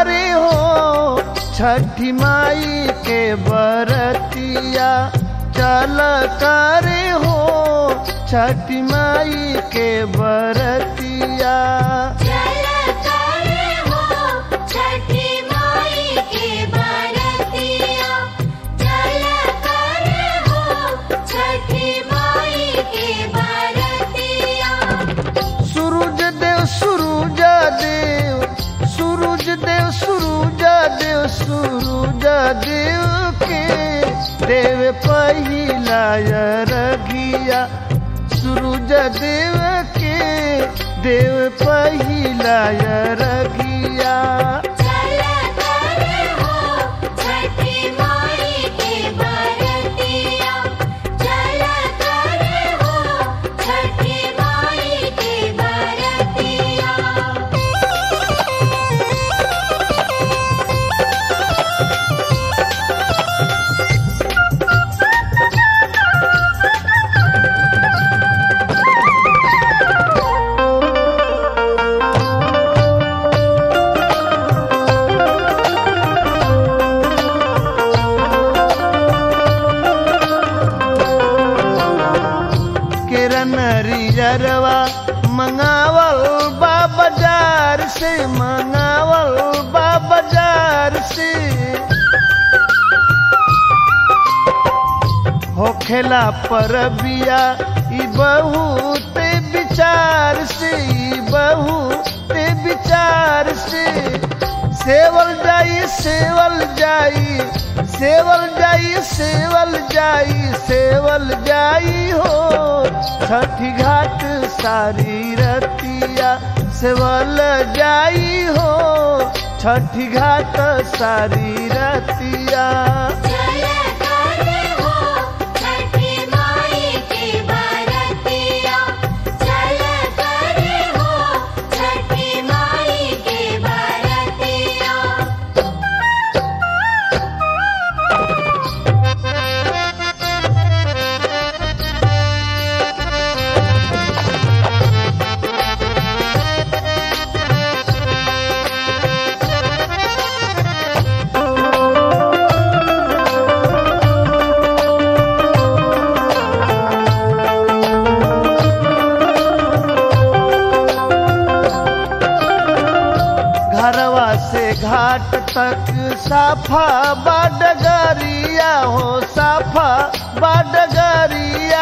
करे हो छठी माई के बरतिया, चल करे हो छठी माई के बरतिया। चल करे हो छठी माई के बरतिया, चल करे हो छठी माई के बरतिया। सूरज देव सूरज देव सूरज देव सूरज देव सूरज देव के देव पहिला रघिया, सूरज देव के देव पहिला रघिया। चल करे हो छठी माई के बरतिया, चल करे हो छठी माई के बरतिया। नरियरवा मंगावल बा बाजार से, मंगावल बा बाजार से। होखेला परबिया ई बहुत विचार से, ई बहुत विचार से। सेवल जाई सेवल जाई सेवल जाई सेवल जाई सेवल जाई हो छठी घाट सारी रतिया, सेवल जाई हो छठी घाट सारी रतिया। चल करे हो छठी माई के बरतिया, चल करे हो छठी माई के बरतिया। घरवा से घाट तक साफा बाडगरिया हो, साफा बाडगरिया।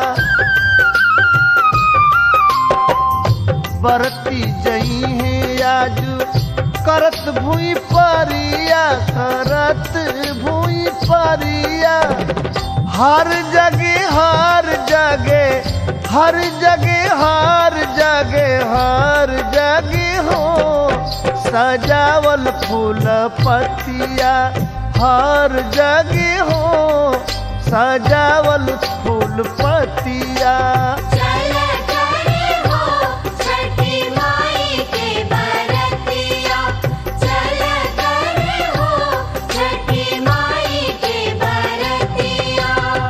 बरती जई है आजू करत भूई परिया, करत भूई परिया। हर जगह हर जगह हर जगह हर जगह हर जगह हो सजावल फूल पतिया, हर जगह हो सजावल फूल पतिया। चल करे हो छठी माई के बरतिया, चल करे हो छठी माई के बरतिया।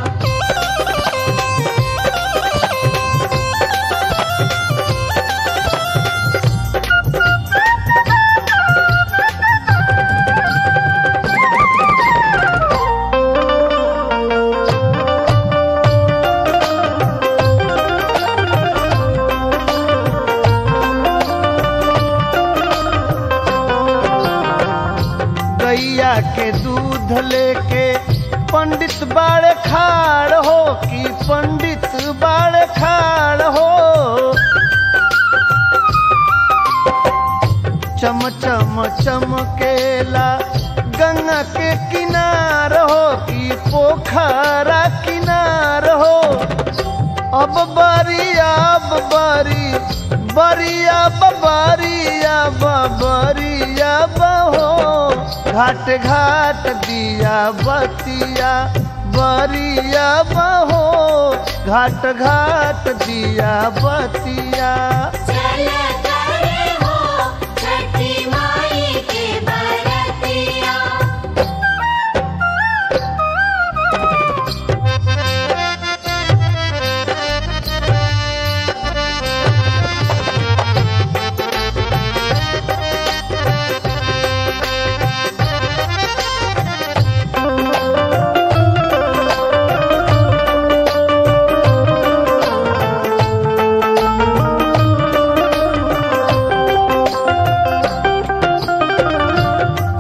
गैया के दूध लेके पंडित बाड़ खाड़ हो कि पंडित बाड़ खाड़ हो। चम चम चमकेला गंगा के किनार हो कि पोखरा किनार हो। अब बरिया बरी बरिया बरिया बरिया बहो घाट घाट दिया बतिया, बरिया बहो घाट घाट दिया बतिया। चल करे हो छठी माई के बरतिया।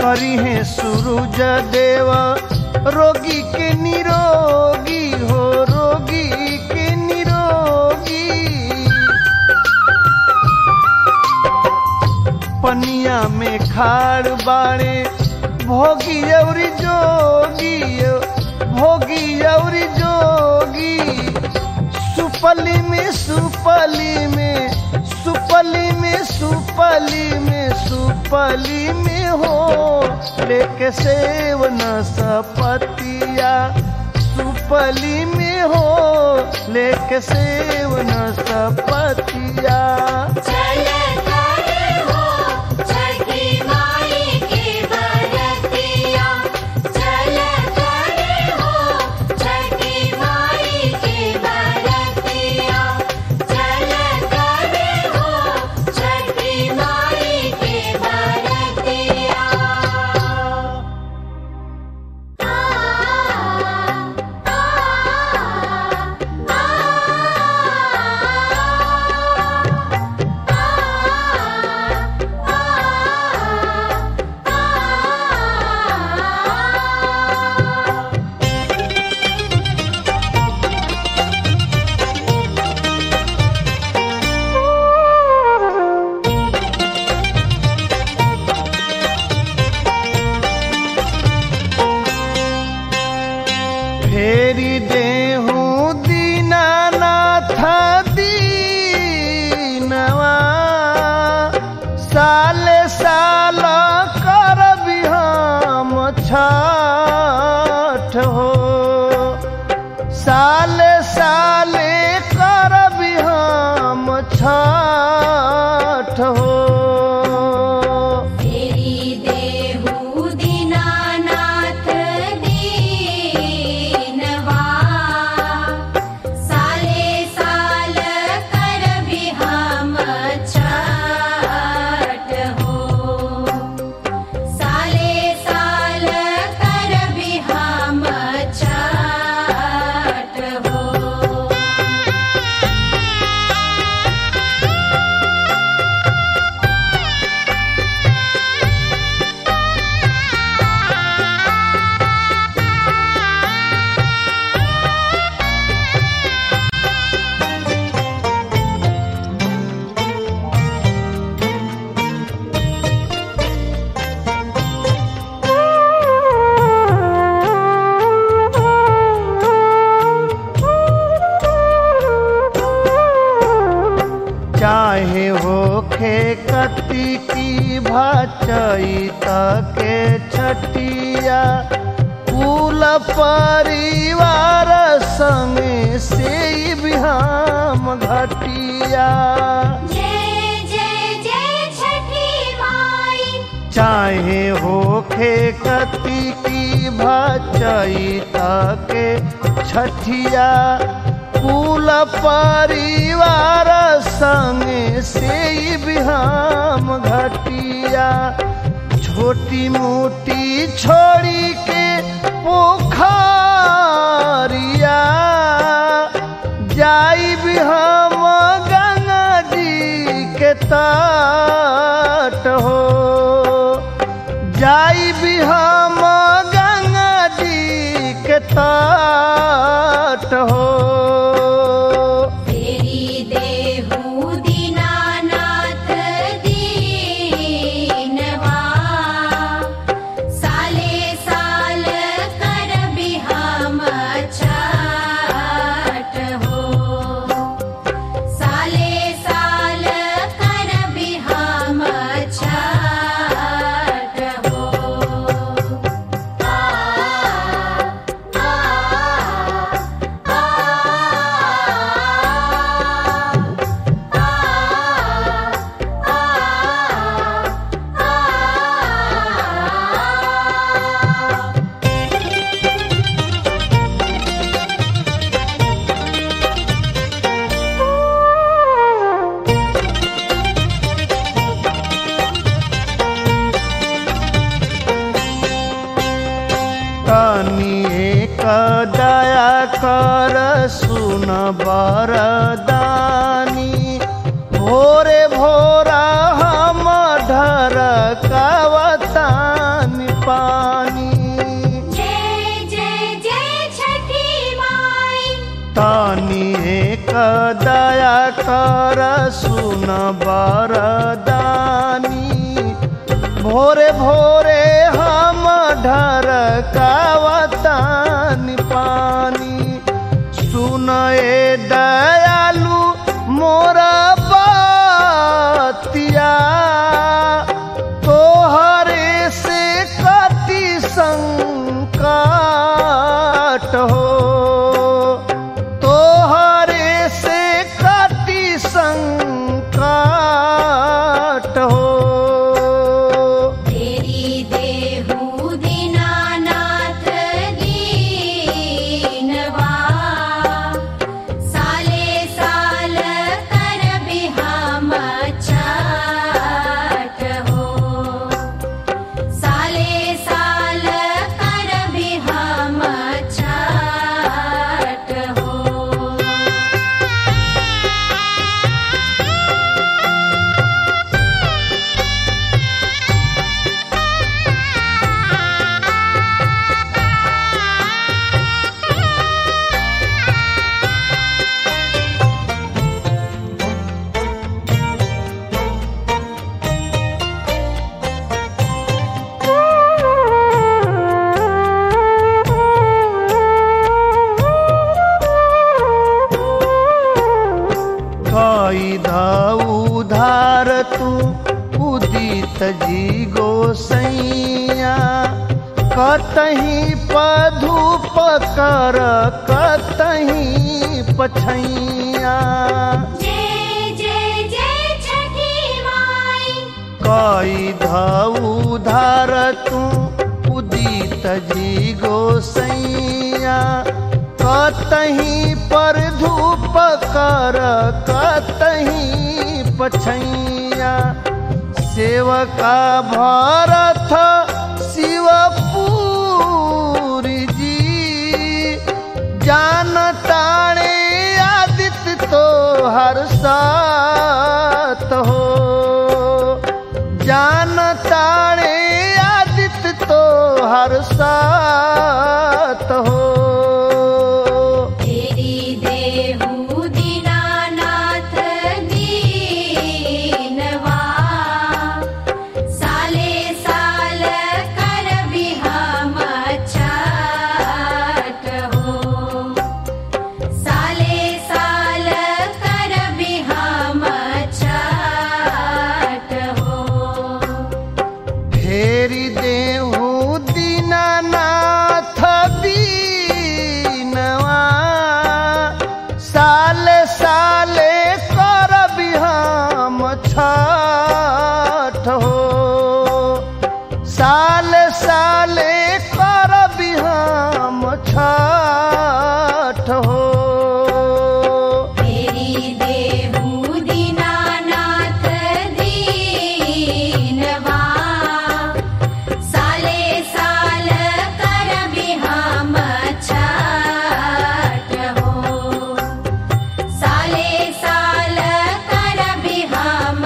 करी है सूरज देव रोगी के निरोगी हो, रोगी के निरोगी। पनिया में खाड़ बाड़े भोगी औरी जोगी, भोगी औरी जोगी। सुपली में सुपली में सुपली में सुपली में सुपली में हो लेके सेव न सपतिया, सुपली में हो लेके सेव न सपतिया। चल करे हो छठी माई के बरतिया, चल करे हो छठी माई के बरतिया, चल करे हो छठी माई के बरतिया। फेरी देहूं दीनानाथ दीनवा, साले साल करबी हम छठ हो, साले साले करबी हम छठ हो। तेरी देहु दीनानाथ दीनवा, साले साल करबी हम छठ हो, साले साल करबी हम छठ हो। चाहे होखे कति की भाचई के छठिया, कुल परिवार संगे से बिहाम घटिया। जय जय जय छठी माई। चाहे होखे कति की भाचई के छठिया, कुल परिवार संगे से बिहाम घटिया। छोटी मोटी छोड़ी के पोखरिया, जाई भी हम गंगा जी के तट हो, जाई भी हम गंगा जी के तट हो। तेरी देहु दीनानाथ दीनवा, साले साल करबी हम छठ हो, साले साल करबी हम छठ हो। तनी एक दया कर सुन बरदानी, भोरे भोरा हम ढरकावतानी दया कर सुन बरदानी भोरे भोरे हम ढरकावतानी पानी सुन ए दयालु मोरा बतिया तोहरे से कति संकट हो तोहरे से कति संकट हो तेरी देहु दीनानाथ दीनवा साले साल कर बिहाम छठ हो साले साल कर बिहाम छठ हो उधार तू उदित जी गोसैया कतहीं पधूप कर कतहीं पछैया जय जय जय छठी माई कई उधार तू उदित जी गोसैया कतहीं पर धूप कर कतहीं पछैया सेवका भरत शिवपुरी जी जानताणे आदित्य तो हर साथ हो जानताणे आदित्य तो हर साथ हो तेरी देहु दीनानाथ दीनवा साले साल कर बिहाम छठ हो साले साल कर बिहाम छठ हो फेरी देहु दीनानाथ दीनवा साले साले कर बिहाम छठ हो साले साले कर बिहाम छठ हो तेरी देहु दीनानाथ दीनवा साले साल कर बिहाम छठ हो साले साल कर बिहाम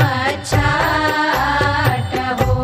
छठ हो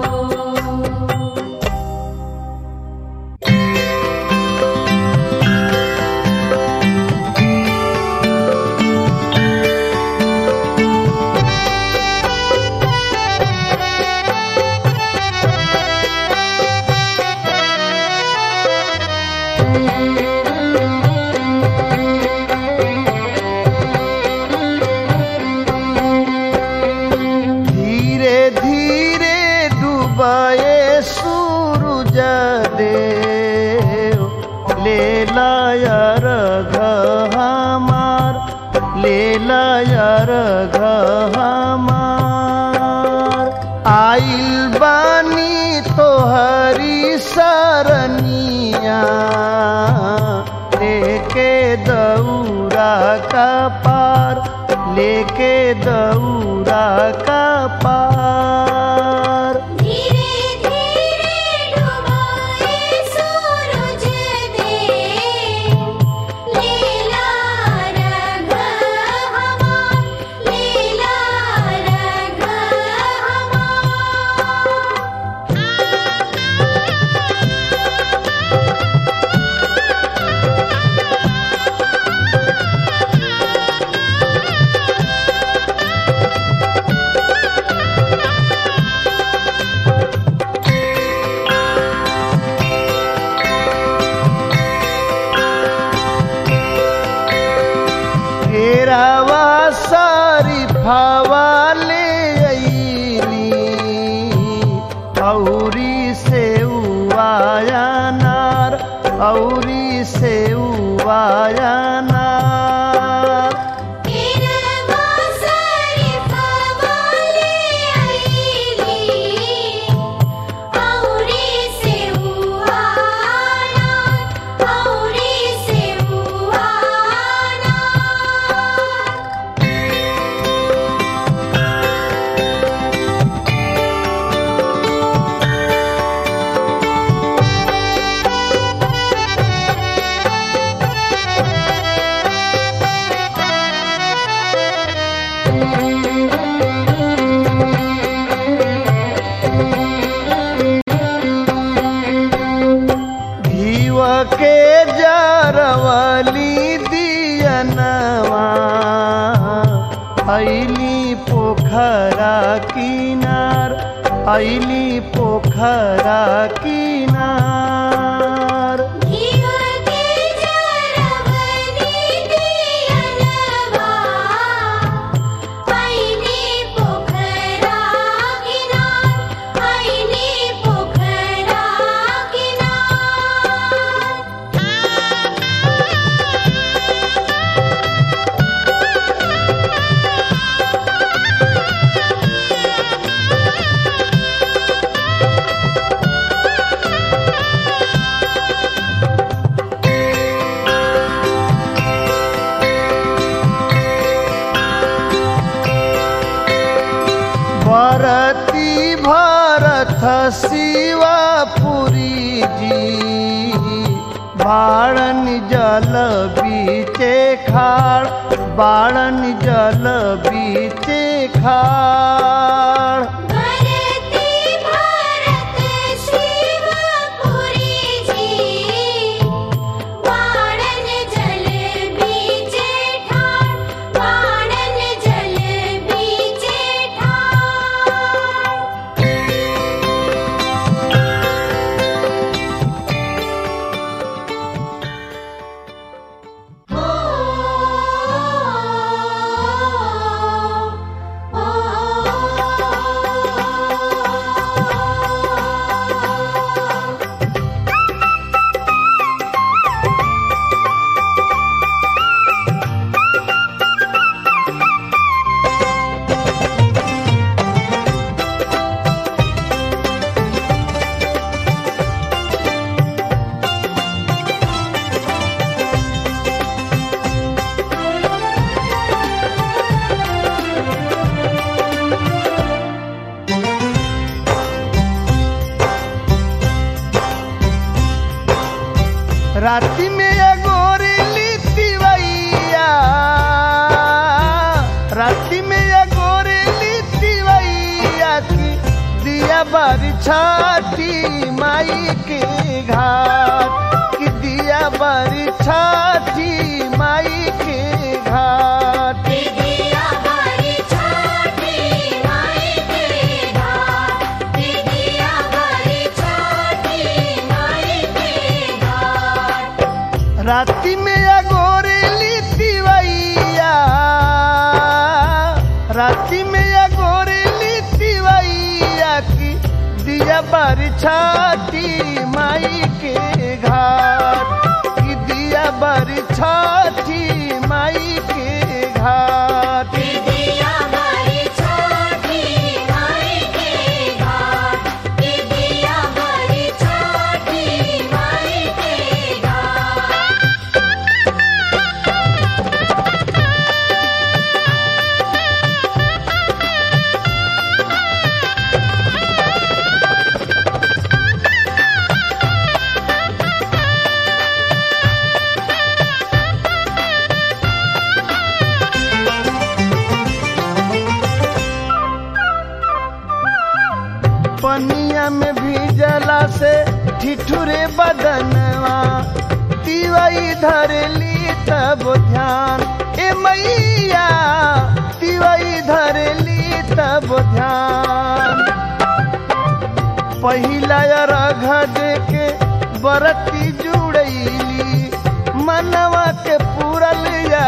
धीरे धीरे डूबाए सूरज देव ले लायर हमार ले लायर हमार आइल बानी तोहरी सरनिया लेके दौरा का पार लेके दौरा का पार धीरे धीरे डूबाए सूरज देव लीला रंग हमार लीला रंग हमार पोखरा किनार। घीवती जरवनी दियनवा आईने पोखरा किनार आईने पोखरा भरती भरत शिवपुरी जी बाणन जल बीचे खाड़ बाणन जल बीचे खाड़। भरती भरत शिवपुरी जी बाणन जल बीचे ठाड़ बाणन जल बीचे राति में अगोरेली तिवैया राति में अगोरेली तिवैया की दिया बारी छाती माई के घाट की दिया बारी छाती माई के घाट। दिया बारी छाती माई के घाट दिया बारी छाती माई के घाट। राति में अगोरेली तिवैया राति में अगोरेली तिवैया की दिया बारी छाती माई के घाट की दिया बारी छाती माई के घाट। दिया बारी छाती माई के घाट दिया बारी छाती माई के घाट। पनिया में भीजला से ठिठुरे बदनवा तिवई धरली तब ध्यान ए मैया तिवई धरली तब ध्यान। पहिला अर्घ देके बरती जुड़ैली मनवा के पूरल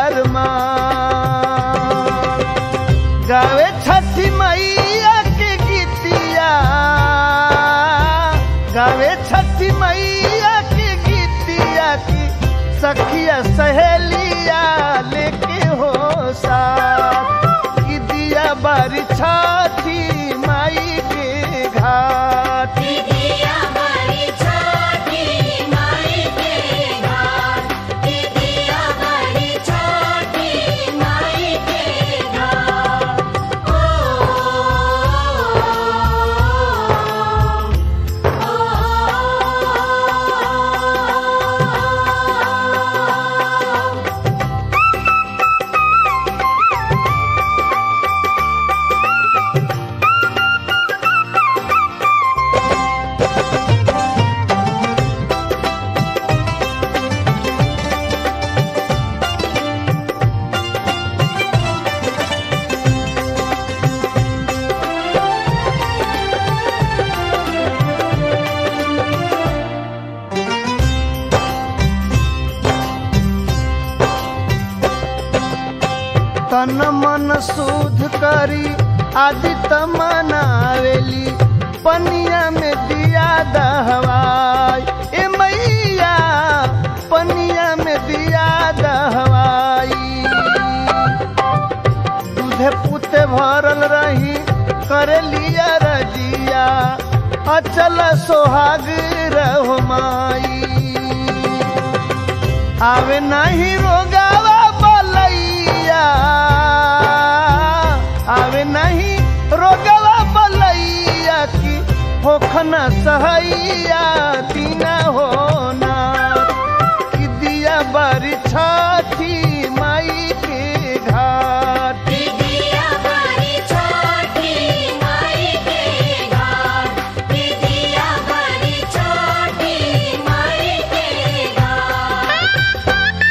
अरमान। गावे छठी मैया के गीतिया गावे छठी मैया के गीतिया की सखिया सहेलिया लेके हो साथ की दिया बारी छठी माई के घाट। दिया बारी छाती माई के घाट दिया बारी छाती माई के घाट। ओ ओ तन मन शुद्ध करी आदित मनावेली पनिया में दिया दहवाई ए मैया पनिया में दिया दहवाई दूधे पुते भरल रही करे लिया रजिया अचल सोहाग रहो माई आवे नहीं रोगावा बलैया आवे नहीं रोगावा बलैया की होखना सहैया दीना होना कि दिया बारी छठी माई के घाट दिया बारी छठी माई के घाट दिया बारी छठी माई के घाट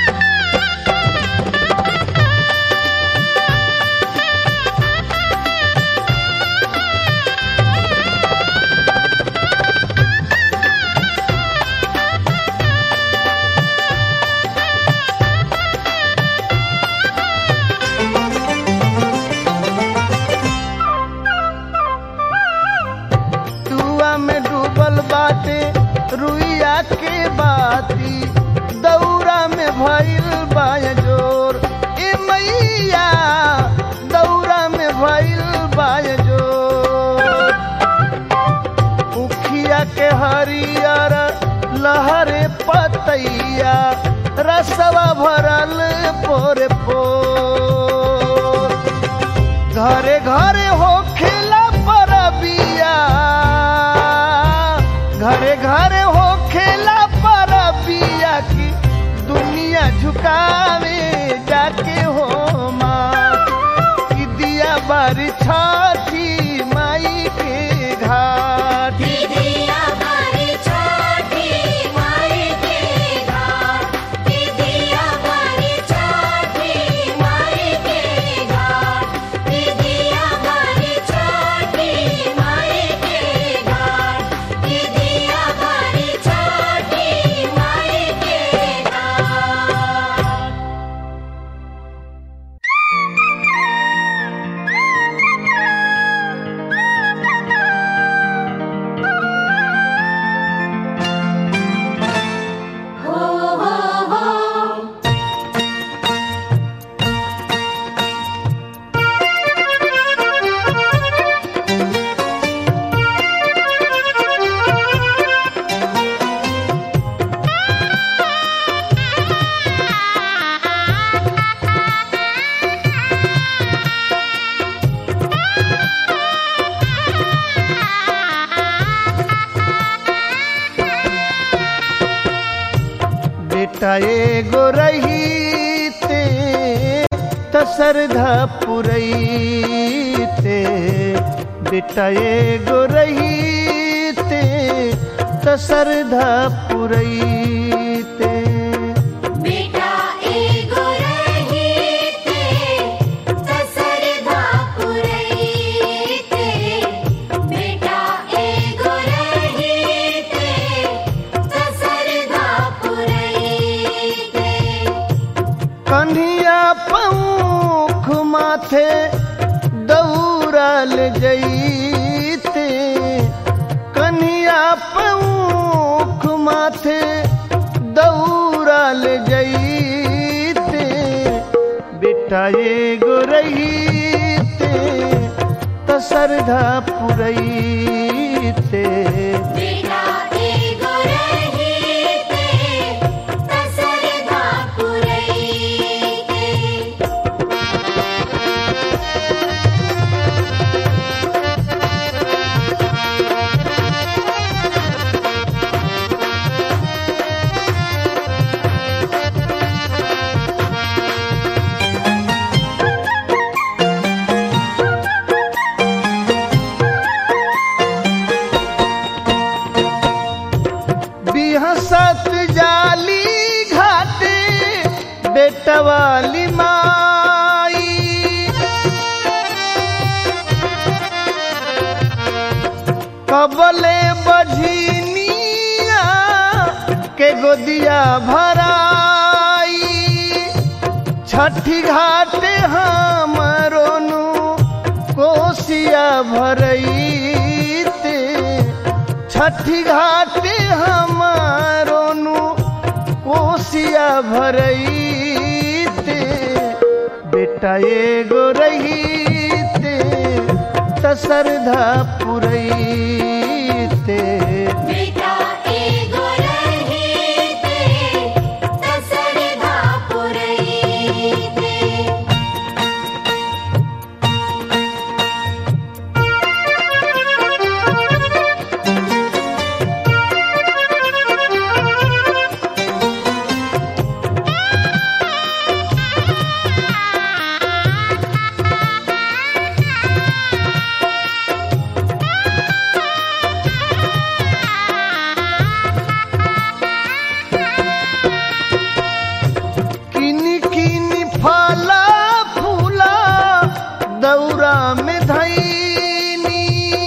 तुआ में डूबल बाटे रुइया के बाती दौरा में भइल बाय जोर ए मैया दौरा में भइल बाय जोर उखिया के हरियर लहरे पतैया रसवा भरल पोरे पोर घरे घरे हो खेला परबिया घरे घरे हो खेला परबिया की दुनिया झुकावे जाके हो माँ कि दिया बारी छठी माई के घाट दिया बारी छठी माई के घाट दिया बारी छठी माई के घाट दिया बारी छठी माई के घाट दिया बारी छठी माई के घाट हो हो बेटा एगो रहीते त श्रद्धा पुरैते बेटा एगो रहीते त श्रद्धा पुरैते बेटा एगो रहीते सरधा पुरैते बेटा एगो रहीते सरधा पुरैते कन्हिया पौख माथे दौड़ल जैते कन्हिया पौख माथे दौड़ल जैते बेटा एगो रहीते त श्रद्धा पुरैते बेटा एगो रहीते सरधा पुरैते बिहसत जाली घाटे बेटवाली माई कबले बझिनिया के गोदिया भराई छठी घाट हमरोनु कोसिया भरईते छठी घाट हमारोनु कोसिया भरईते बेटा एगो रहीते त श्रद्धा पुरईते बेटा एगो रहीते त श्रद्धा पुरईते किनी किनी फला फूला दौरा में धैनी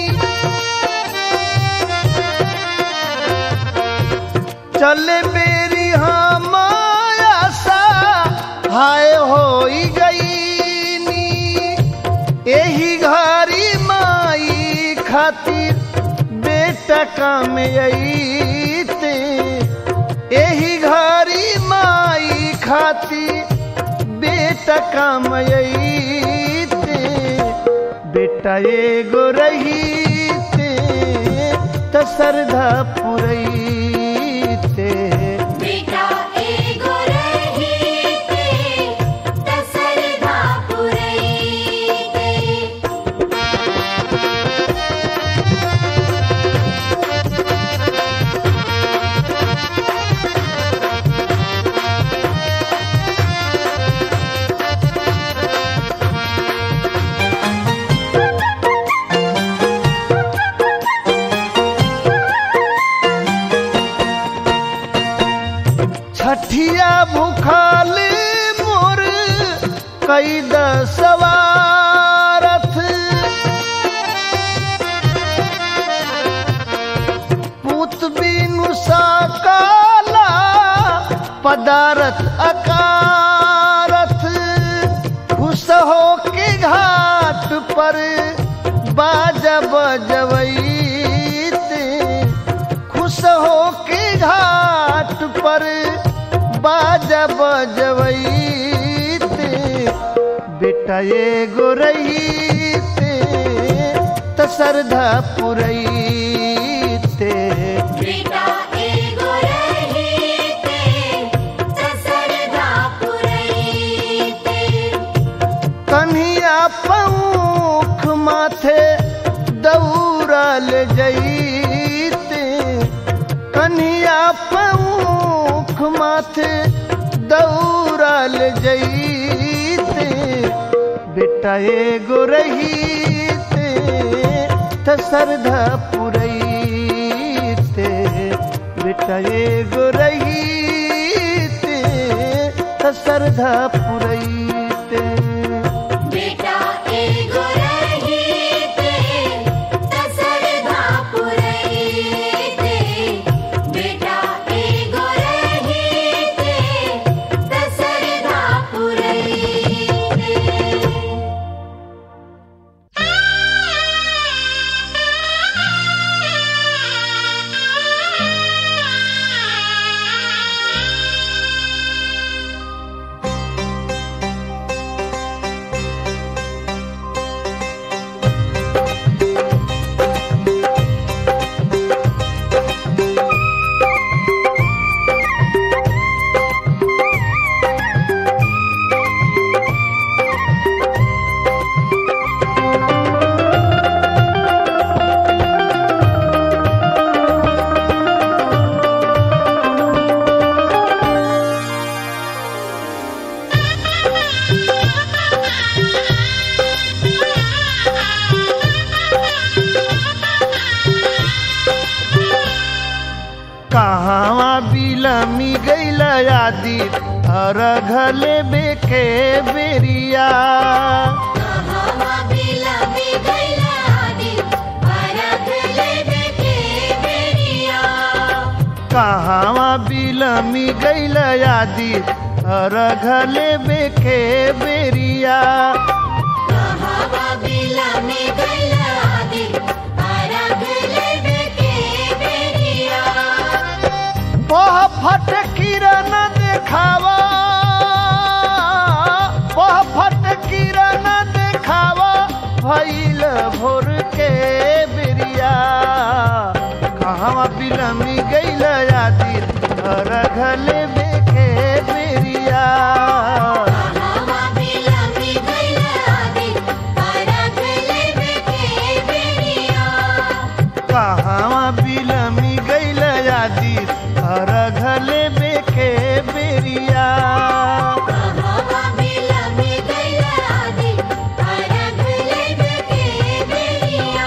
चले बेरी हम आशा हाय होई गईनी एही घरी माई खातिर बेटा काम अईते एही घरी माई खातिर बेटा काम अईते बेटा एगो रहीते त श्रद्धा पुरईते बेटा एगो रहीते त श्रद्धा पुरईते छठिया भूखाल मोर कई दसवारथ पूत बिनु सकाला पदारथ अकारथ खुश हो के घाट पर बाजा बजवईते खुश हो के घाट पर बाजा बजवईते बेटा एगो रहीते त श्रद्धा पुरईते बेटा एगो रहीते त श्रद्धा पुरईते कन्हिया पौख माथे दौड़ल जईते कन्हिया पौख माथे दौड़ल जईते बेटा एगो रहीते त श्रद्धा पुरईते बेटा एगो रहीते त श्रद्धा पुरईते बेटा एगो रहीते त श्रद्धा पुरईते बेटा एगो रहीते त श्रद्धा पुरईते कहावा बिलमी गईल आदि अरघले बेके बेरिया कहावा बिलमी गईल आदि अरघले बेके बेरिया कहावा बिलमी गईल आदि अर्घ लेबे के बेरिया कहवा बिलमी गइला आदित अर्घ लेबे के बेरिया वह फट किरण देखावा वह फट किरण देखावा भइल भोर के बेरिया कहवा बिलमी गइल आदित अर्घ लेबे के बेरिया कहवा बिलमी गइला आदित अर्घ लेबे के बेरिया कहवा बिलमी गइल आदित अर्घ लेबे के बेरिया कहवा बिलमी गइला आदित अर्घ लेबे के बेरिया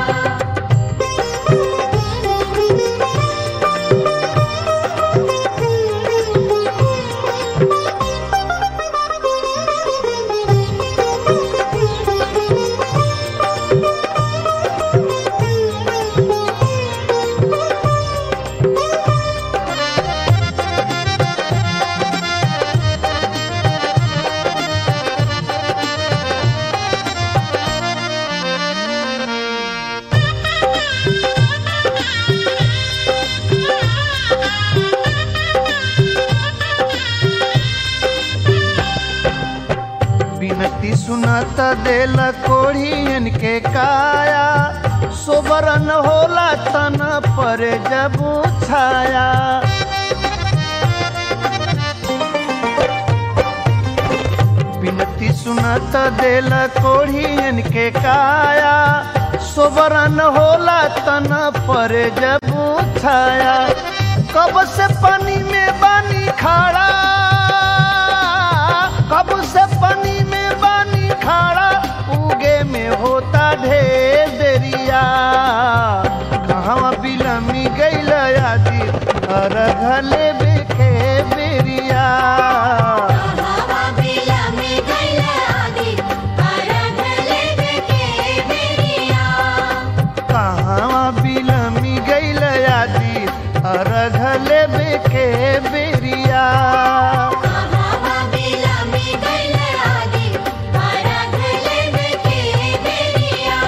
बिनती सुनत देल कोढ़ियन के काया सोबरन होला तन पर जब छाया बिनती सुनत देल कोढ़ियन के काया सोबरन होला तन पर जब छाया कब से पानी में बानी खड़ा कब से पानी में बानी खड़ा उगे में होता ढेर देरिया कहवा बिलमी गइल आदित अर्घ लेबे के बेरिया कहवा बिलमी गइला आदित अर्घ लेबे के बेरिया कहवा बिलमी गइल आदित अर्घ लेबे के बेरिया कहवा बिलमी गइला आदित अर्घ लेबे के बेरिया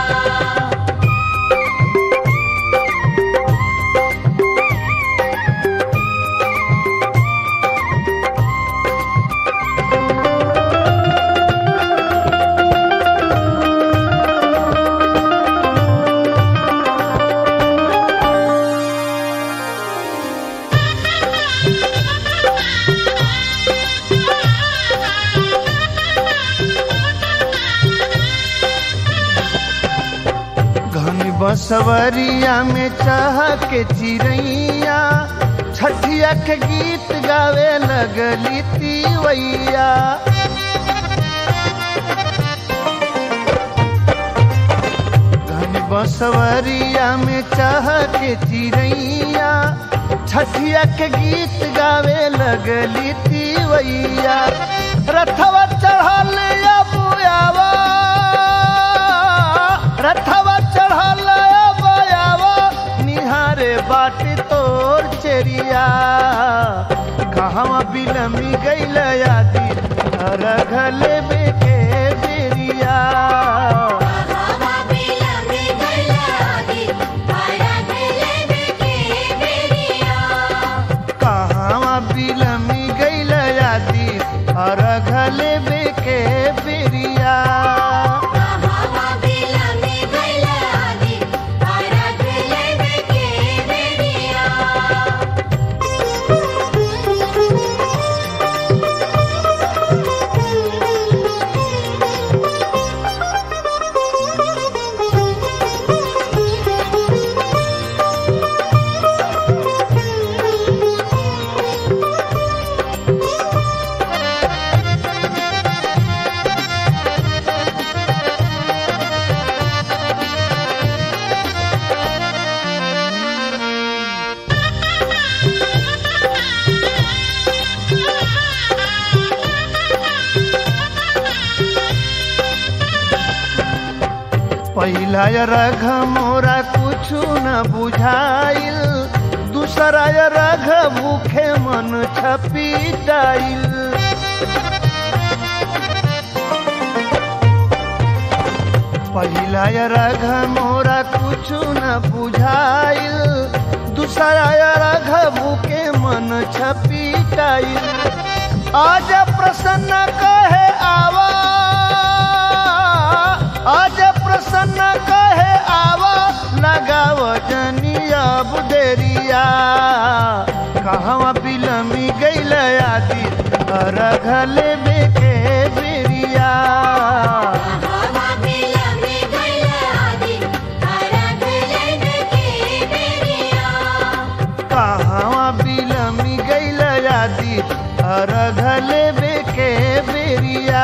घन बसवरिया में चाह के चिड़ैया छठिया के गीत गावे लगली तिवैया घन बसवरिया में चाह के चिड़ैया छठिया के गीत गावे लगली तिवैया रथवा चढ़ल अबुआवा रथवा चढ़ल अबुआवा निहारे बाट तोर चेरिया कहवा बिलमी गइल आदित अर्घ लेबे के बेरिया कहवा बिलमी गइला आदित अर्घ लेबे के बेरिया कहवा बिलमी गइल आदित अर्घ लेबे के बेरिया कहवा बिलमी गइला आदित अर्घ लेबे के बेरिया पहिला रघ मोरा कुछु न बुझाइल दूसरा रघ भूखे मन छपी डाइल पहिला रघ मोरा कुछ न बुझाइल, दूसरा रघ भूखे मन छपीटाइल। आज प्रसन्न कहे आवा, आज प्रसन्न कहे आवा, लगाव जनिया बुदेरिया। कहवा बिलमी गइल आदि रघ लेबे के बेरिया। रघ लेबे के बेरिया।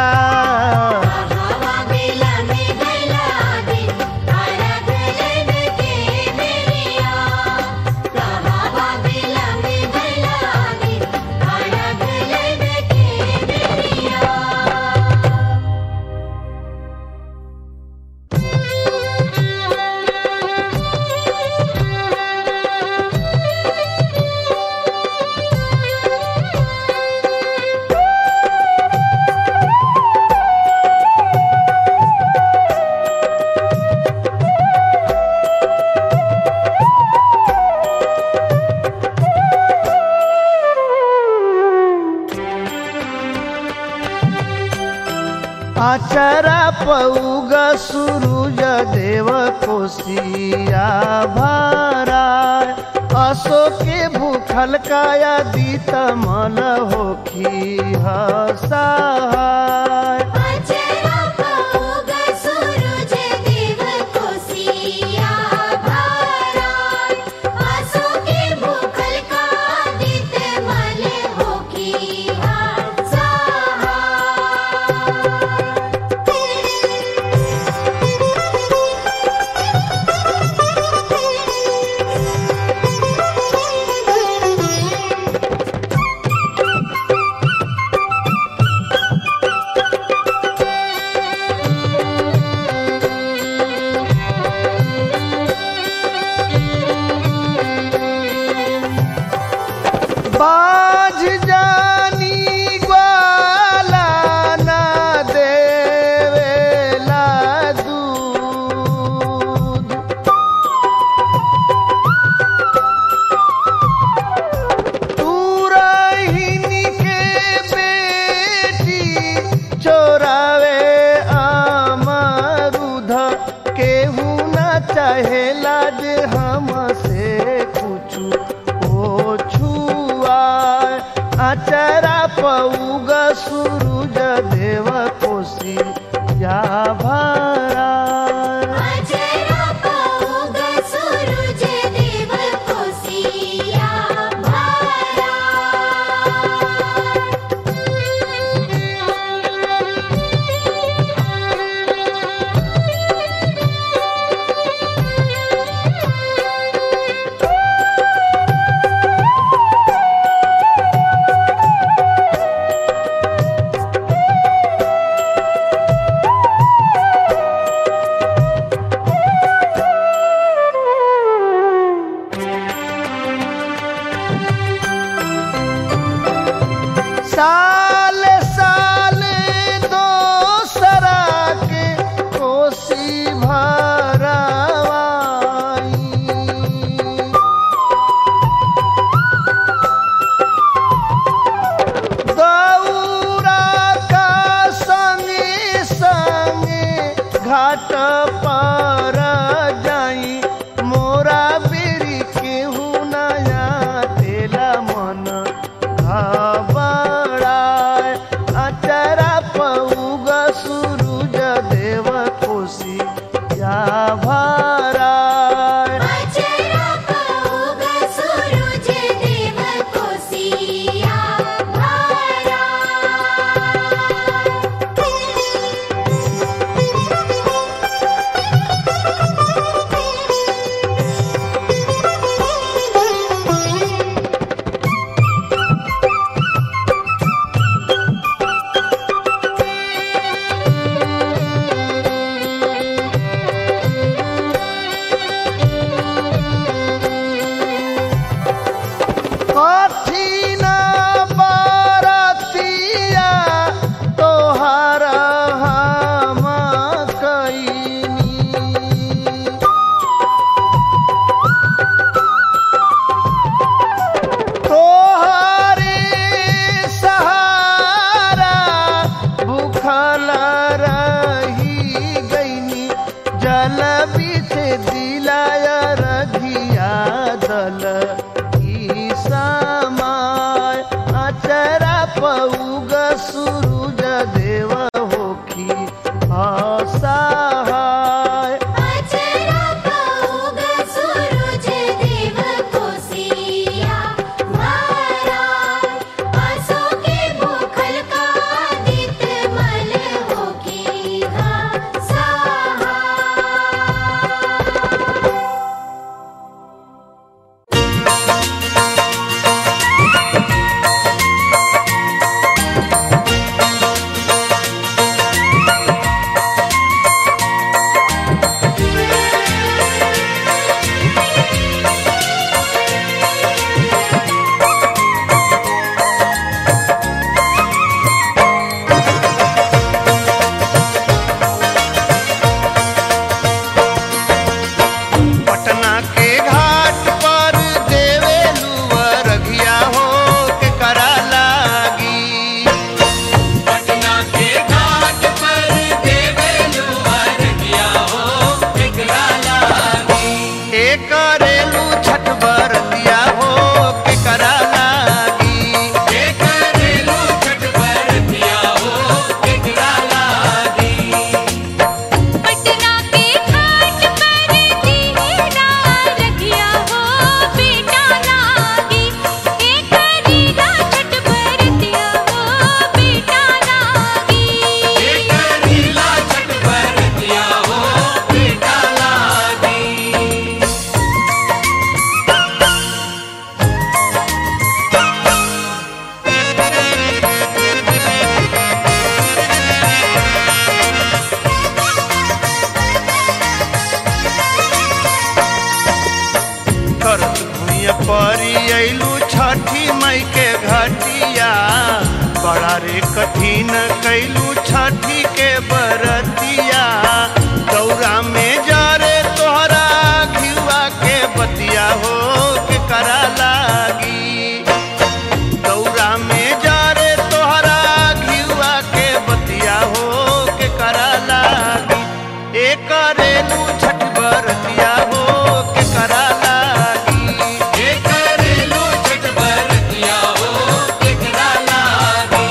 आचरा पौग सूरज देव कोसिया भरा। असो के भूखल काया दीत मल होखी हसाय। बाज जानी ग्वाला ना देवेला दूध। तुरहिनी के बेटी चोरावे अमरूद। केहू ना चाहेला जे हमसे कुछ आचरा पौग सूरज देव कोसिया भरा। साल साल दोसरा के कोसी भरवाई। गौरा का संगे संगे घाट पर जाई। मोरा बेरी केहू नया तेला मन आचरा पौग सूरज देव कोसिया भरा। कठिन बरतिया छठी मई के घटिया बड़ा रे कठिन कैलू छठी के बरतिया दौरा में जरे तोहरा घिवा के बतिया हो के करा लागी दौरा में जरे तोहरा घिवा के बतिया हो के करा लागी एक करेलू छठ बरतिया हो के करा लागी एक करेलू छठ बरतिया हो केकरा लागी।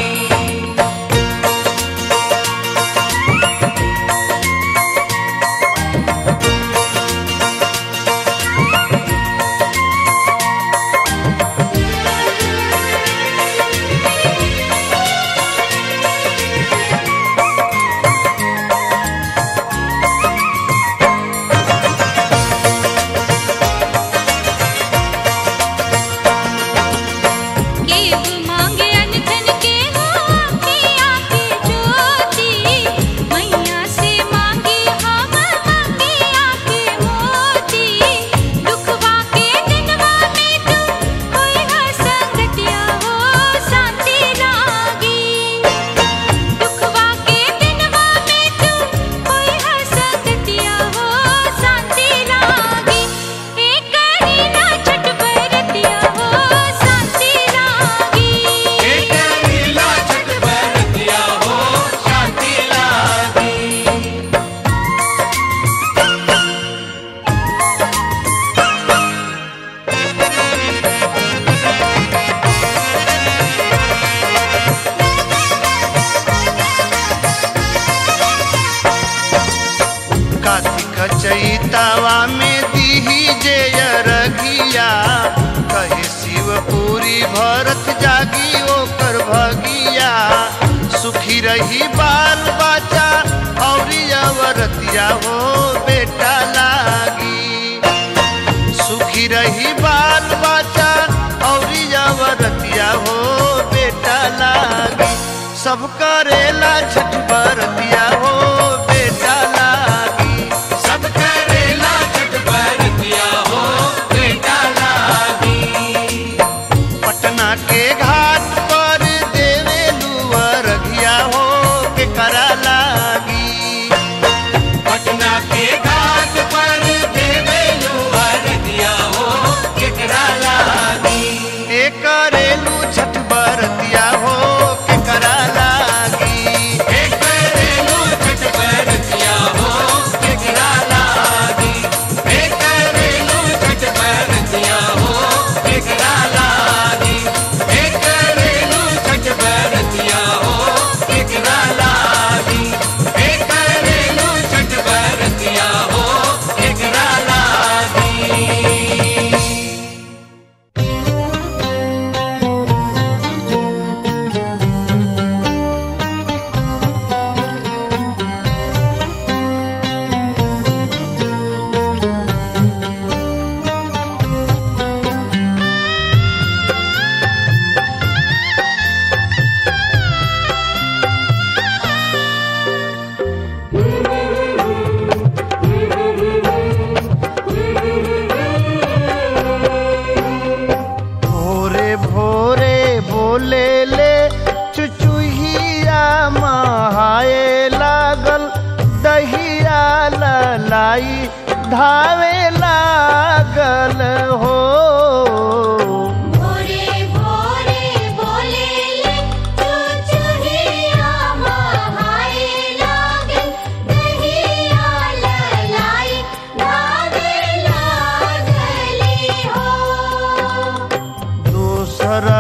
केव मांगे अनधन के हो आँखिया के ज्योति मैया से मांगी हम मंगिया के मोती दुखवा के दिनवा में तू होई है संगतिया हो शांति लागी दुखवा के दिनवा में तू होई है संगतिया हो शांति लागी एक करीना छठ बरतिया हो शांति लागी एक करेला छठ बरतिया हो शांति लागी। कार्तिक चैतावा में दीही जे रघिया कहे शिवपुरी भरत जागी ओकर भगिया सुखी रही बाल बच्चा और अवरतिया हो बेटा लागी सुखी रही बाल बच्चा और अवरतिया हो बेटा लागी सब करेला छठ बरतिया हो बेटा लागी सब करेला छठ बरतिया हो बेटा लागी। पटना के घाट पर देवेलू अरघिया हो के करा लागी पटना के घाट पर देवेलू अरतिया हो केकरा लागी एक करेलू छठ बरतिया हो के करा लागी एक करेलू छठ बरतिया हो केकरा लागी एक करेलू छठ बरतिया हो केकरा लागी एक करेलू छठ बरतिया हो केकरा लागी एक करेलू छठ बरतिया हो केकरा लागी। भोरे भोरे बोले ले चुचुहिया महाए लागल दहिया ललाई धावे लागल हो भोरे भोरे बोले ले चुचुहिया महाए लागल दहिया ललाई धावे लागली हो दूसरा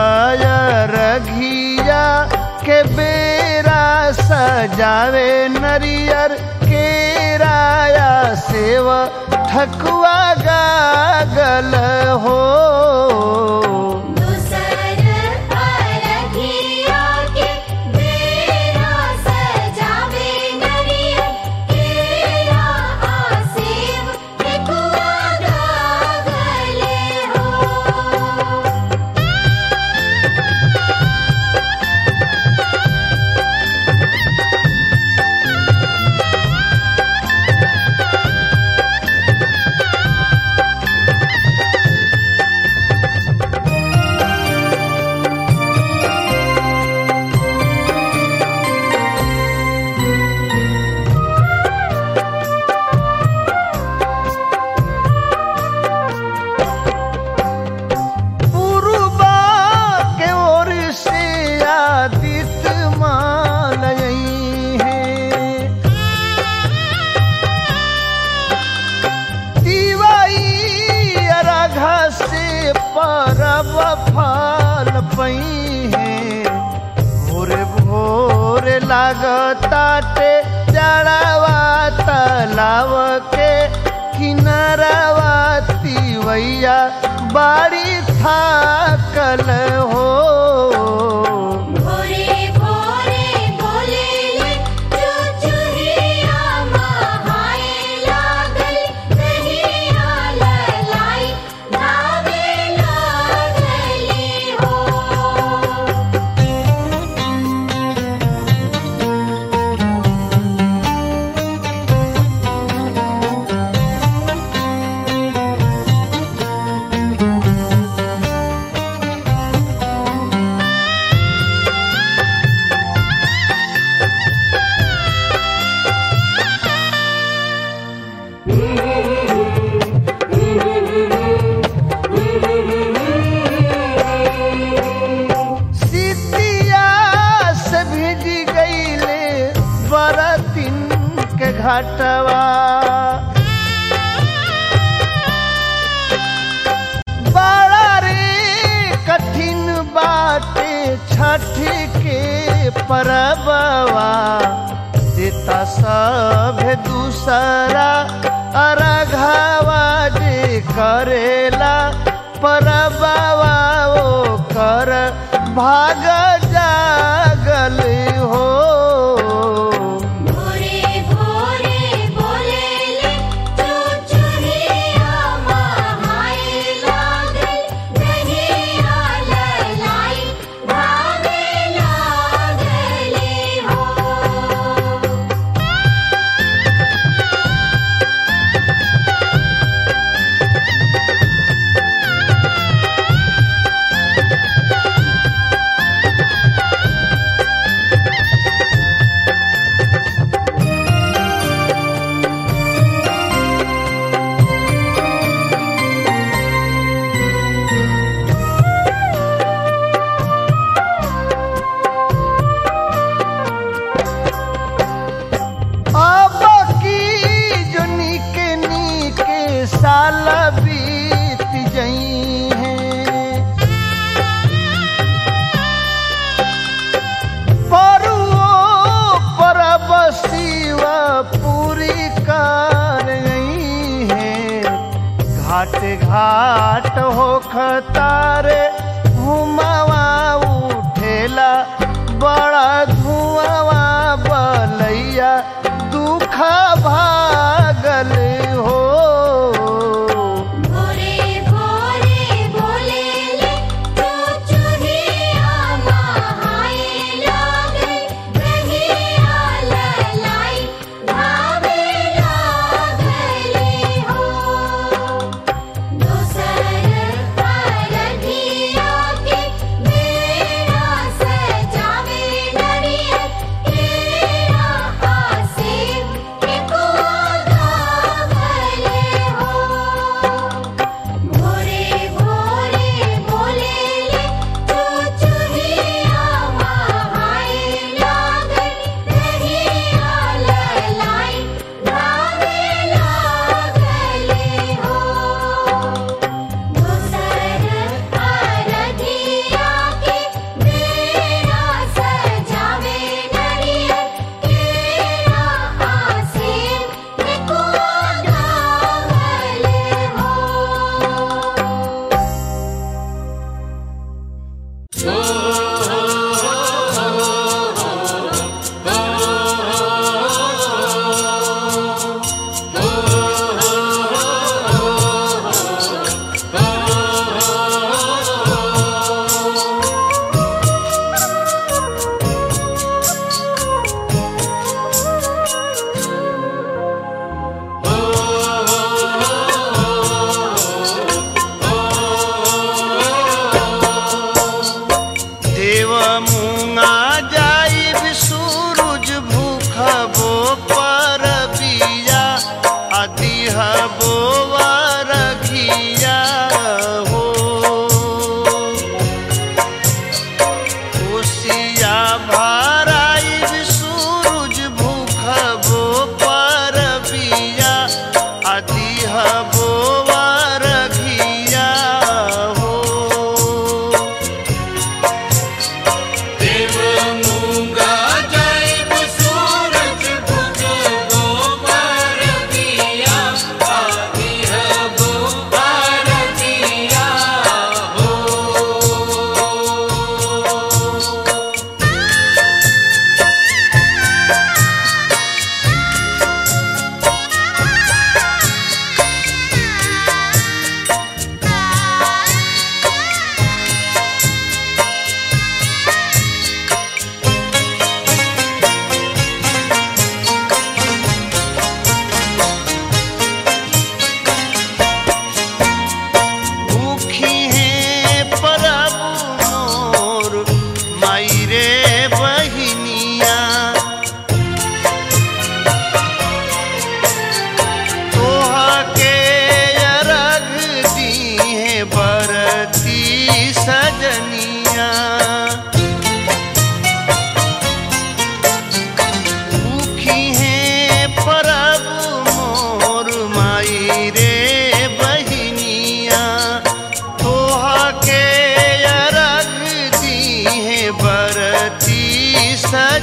रघिया के बेरा सजावे नरियर केराया सेव ठकुआ गागल हो दूसर अरघिया के बेरा सजावे नरियर केरा आसेव ठकुआ गागले हो गवई है। भोरे भोरे लागताटे जड़ावा तलाव के किनारावा तिवैया बाड़ी थाकल हो। भोरे भोरे बोले ले चुचुहिया महाए लागल दहिया ललाई धावे लागली हो। सीतिया से भिज गईले बरतिन के घाटवा। बड़ा रे कठिन बाटे छठ के परबवा। देता सब दूसरा अरघावा जे करेला परबवा ओ कर भाग जागल हो। भोरे भोरे बोले ले चुचुहिया महाए लागल दहिया ललाई धावे लागली हो। अब की जो नीके नीके साल बीत जई हैं। परुओ परब शिवा पूरी कर गई हैं। घाट घाट हो खतारे घुमावा उठेला बड़ा धुआं बलैया दुख भागल हो। भोरे भोरे बोले ले चुचुहिया महाए लागल दहिया ललाई धावे लागली हो। दोसर अरघिया के बेरा सजावे नरियर केरा आसेब के गोदावले हो। भोरे भोरे बोले ले चुचुहिया महाए लागल दहिया ललाई धावे लागली हो। दोसर अरघिया के बेरा सजावे नरियर केरा आसेब के गोदावले हो।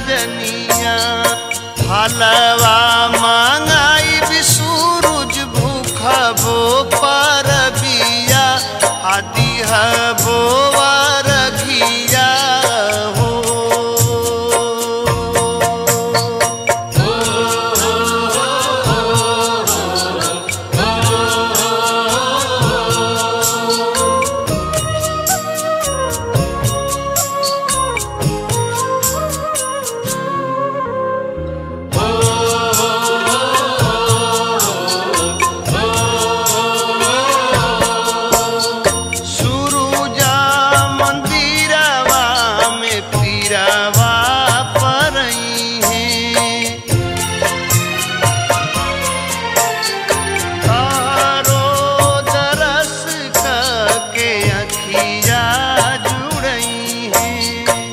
रजनिया हलवा मांगाई सूरज भूखबो परबिया आदि हबो वरघिया हो। सुरुजा मंदिरवा में पीरवा परई है तारो दरस के अखिया जुड़ई है।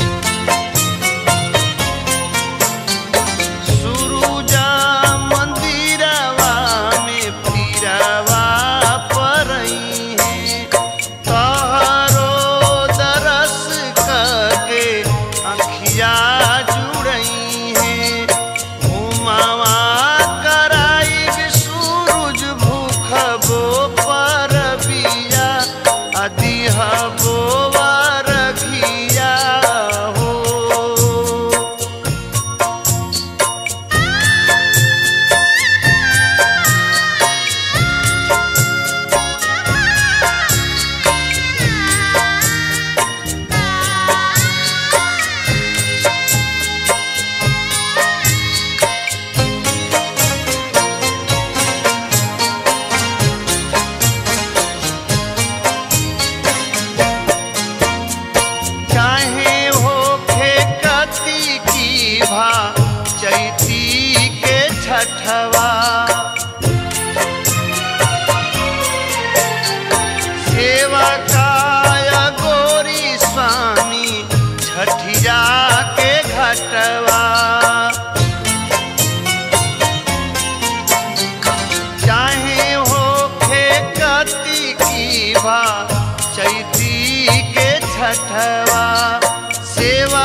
सुरुजा मंदिरवा में पीरवा परई है तारो दरस के अखिया जुड़ई है। घुमावा कराई सूरज भूखबो परबिया आदि हबो वरघिया हो। चाहे होखे कती की भा चैती के छठवा सेवा काया गोरी स्वामी छठिया के घटवा। चाहे होखे कती की भा चैती के छठवा सेवा